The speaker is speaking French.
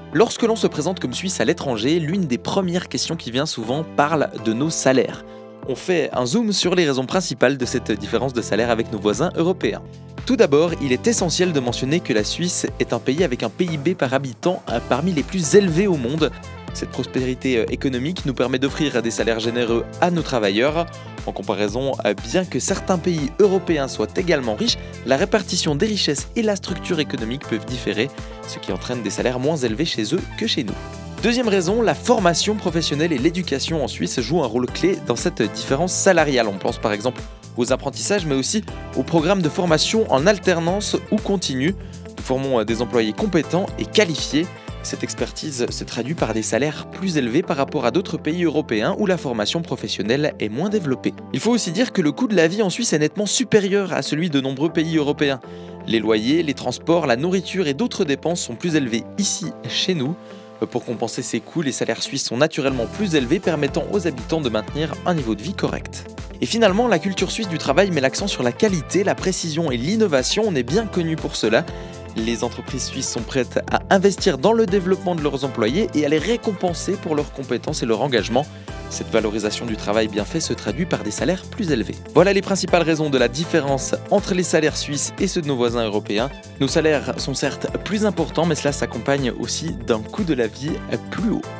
Lorsque l'on se présente comme Suisse à l'étranger, l'une des premières questions qui vient souvent parle de nos salaires. On fait un zoom sur les raisons principales de cette différence de salaire avec nos voisins européens. Tout d'abord, il est essentiel de mentionner que la Suisse est un pays avec un PIB par habitant parmi les plus élevés au monde. Cette prospérité économique nous permet d'offrir des salaires généreux à nos travailleurs. En comparaison, bien que certains pays européens soient également riches, la répartition des richesses et la structure économique peuvent différer, ce qui entraîne des salaires moins élevés chez eux que chez nous. Deuxième raison, la formation professionnelle et l'éducation en Suisse jouent un rôle clé dans cette différence salariale. On pense par exemple aux apprentissages, mais aussi aux programmes de formation en alternance ou continue. Nous formons des employés compétents et qualifiés. Cette expertise se traduit par des salaires plus élevés par rapport à d'autres pays européens où la formation professionnelle est moins développée. Il faut aussi dire que le coût de la vie en Suisse est nettement supérieur à celui de nombreux pays européens. Les loyers, les transports, la nourriture et d'autres dépenses sont plus élevés ici, chez nous. Pour compenser ces coûts, les salaires suisses sont naturellement plus élevés, permettant aux habitants de maintenir un niveau de vie correct. Et finalement, la culture suisse du travail met l'accent sur la qualité, la précision et l'innovation. On est bien connu pour cela. Les entreprises suisses sont prêtes à investir dans le développement de leurs employés et à les récompenser pour leurs compétences et leur engagement. Cette valorisation du travail bien fait se traduit par des salaires plus élevés. Voilà les principales raisons de la différence entre les salaires suisses et ceux de nos voisins européens. Nos salaires sont certes plus importants, mais cela s'accompagne aussi d'un coût de la vie plus haut.